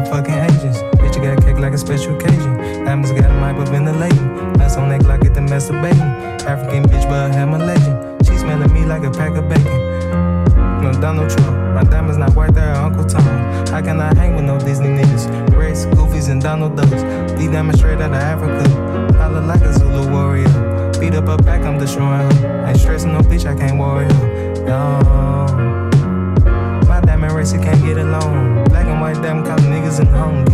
the fucking agents. Bitch, you got cake like a special occasion. Diamonds got them hyperventilating. Nuts on neck like get the masturbating. African bitch, but I am a legend. She smelling me like a pack of bacon. No Donald Trump. My diamonds not white, they're Uncle Tom. How can I hang with no Disney niggas? Rex, Goofies, and Donald Ducks. These diamonds straight out of Africa. I look like a Zulu warrior. Beat up her back, I'm destroying her. Ain't stressing no bitch, I can't worry her. Yo. My diamond racer can't get along. Black and white diamond cop niggas in home.